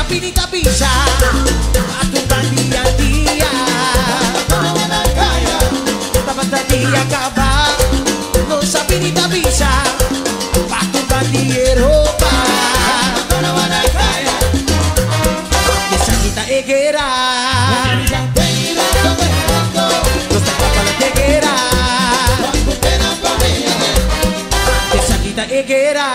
pinita pisa, matukan dia. Basta dia acaba, non sa pinita pisa, matukan di Eropa. Desa kita egera, lo sta la tegera. Desa kita egera.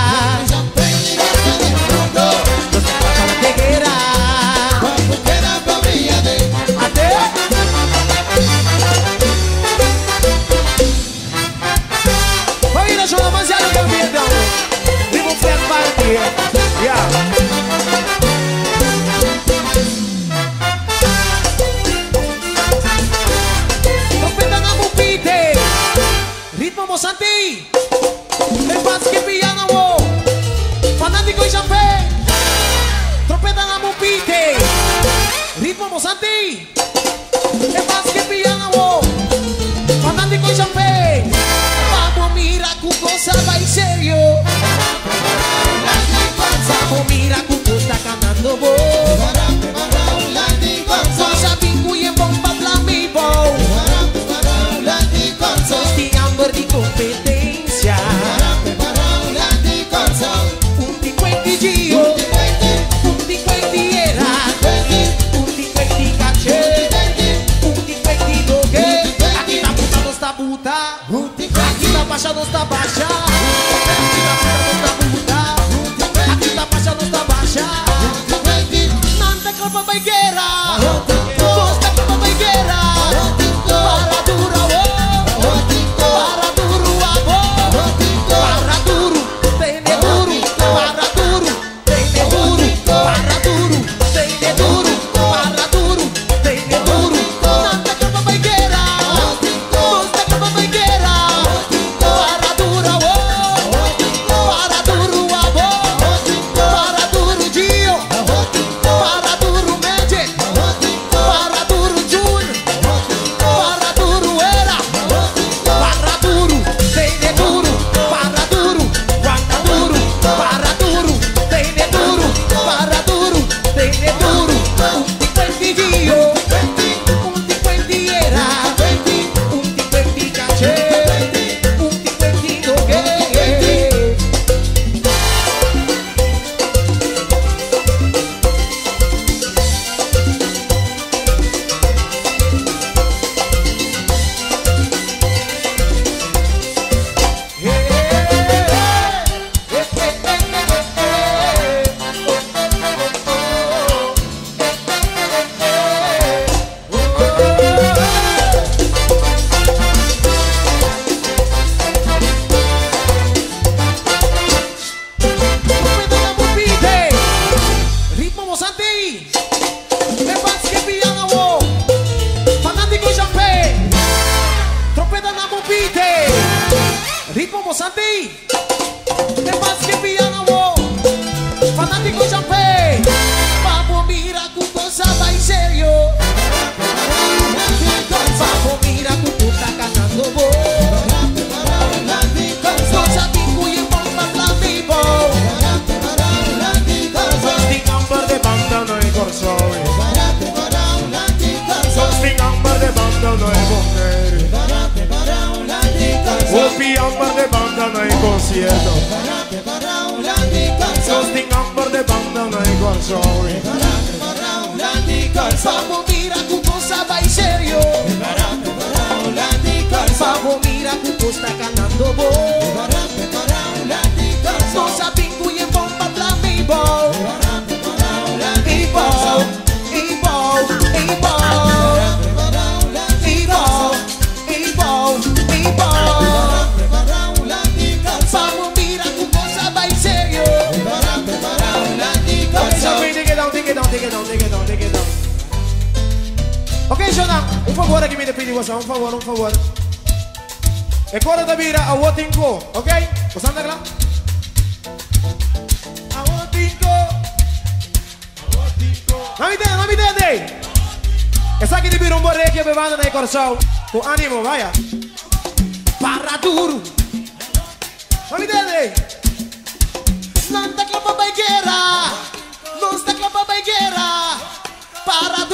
Santi, el basque piano, fanático y champé, trompeta na mupite, ritmo Santi, el basque piano, fanático y champé, vamos mira cu cosa va en serio, vamos mira cu cosa cantando vos, cosa pingu y en bomba flamibo. Di competenza un di questi gio un di questi era un di questi cacce un di questi doghe aqui tá puta sta puta aqui tá baixa sta baixa aqui tá puta sta puta aqui tá baixa sta baixa non te colpa baiguera costa colpa baiguera para duro ritmo Santi, te vas que piano, fanático champé, vamos mira cu cosa va en serio, vamos mira cu puta cantando vos, cosa pingu y bomba flamibo, sosti camper de banda no hay corsori, sosti camper de banda no hay mujer. Opi amber de banda no hay concierto. Sosting amber de banda no hay console. Vamos mira cu cosa va en serio. Vamos mira cu cosa cantando vos. Cosa pingu y en bomba flamibo. Take it down. Ok, Jonah, un favore che mi depidi cosa, un favore. E cuore da bira a Wotinko, ok? Cos'anda là? A Wotinko. Non mi tende. E sa che di bere un borrecchio bevanda nei corsau. Con animo, vai. Parra duro. Non mi tende. Non sta clapa baiguera. Non sta clapa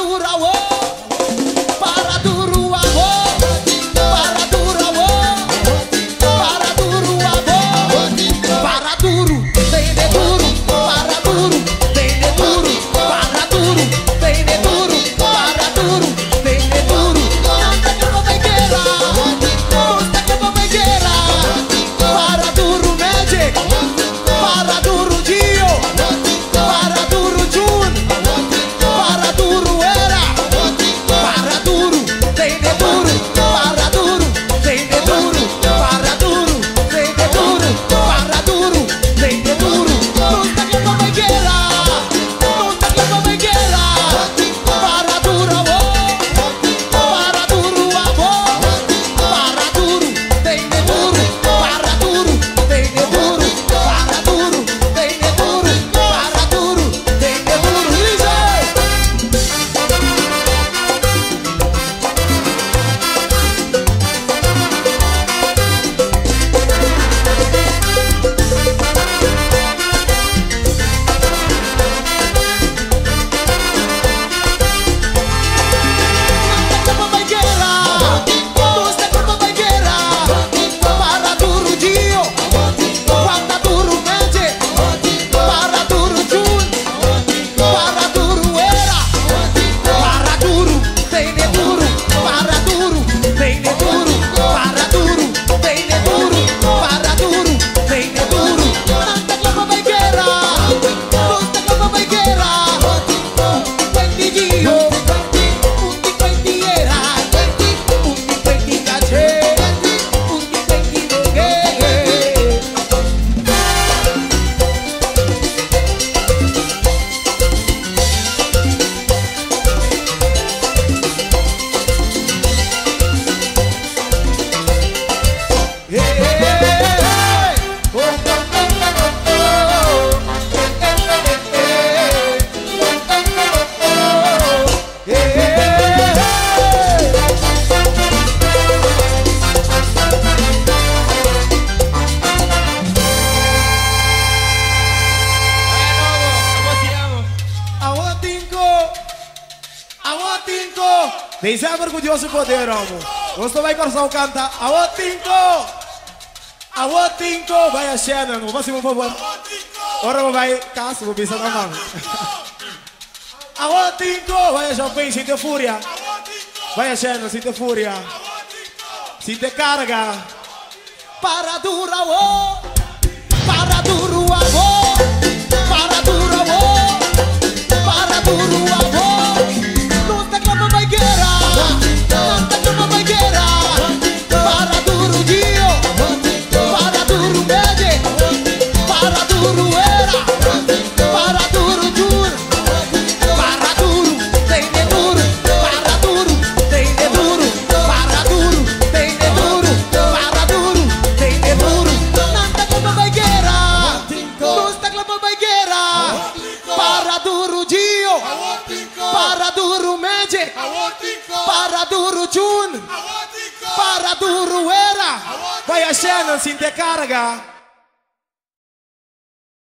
duro, amor. Para duro, amor. Para duro, amor. Para duro, amor. Para duro, vem de duro. Para duro, vem de duro. Para duro, vem de duro. Para duro, vem de duro. Nada que não me queira. Nada que não me queira. Para duro, Magic. Para duro, Dio. Para duro, June. Para duro, Era. Para duro, vem de duro. Para duro, vem de duro. Para duro, vem de duro. Para duro, vem de duro. Nunca que não me queira. Nunca que não me queira. Para duro, amor. Para duro, amor. Para duro, vem de duro. Para duro, vem de duro. Para duro, vem de duro. Para duro, vem de duro. Lisa! Para duro, Dio. Guarda duro, Magic. Para duro, June. Para duro, Era. Para duro, vem de duro. Para duro, vem de duro. Para duro, vem de duro. Para duro, vem de duro. Nada que não me queira. Nada que não me queira. Quanti Dio. Quanti Era. Quanti Cace. Quanti Doge. Dei sempre orgulhoso poder, amo. Gosto vai coração canta. Awo Tinko, vai a cena, no máximo por favor. Ora vai caso, vou pensar na mão. Awo Tinko, vai a shopping, sente fúria. Vai a cena, sente fúria. Sente carga. Para duro, amor. Para duro, amor. Para duro, amor. Para duro, amor. Nunca que não me queira. Nunca que não me queira. Para duro, Dio. Para duro, Magic. Para duro, Era. Para duro, June. Para duro, vem de duro. Para duro, vem de duro. Para duro, vem de duro. Para duro, vem de duro. Nada que não me queira. Nunca que não me queira. Para duro, Dio. Para duro, Magic. Para duro, June. Para duro, Era. Vai a cena, sente carga.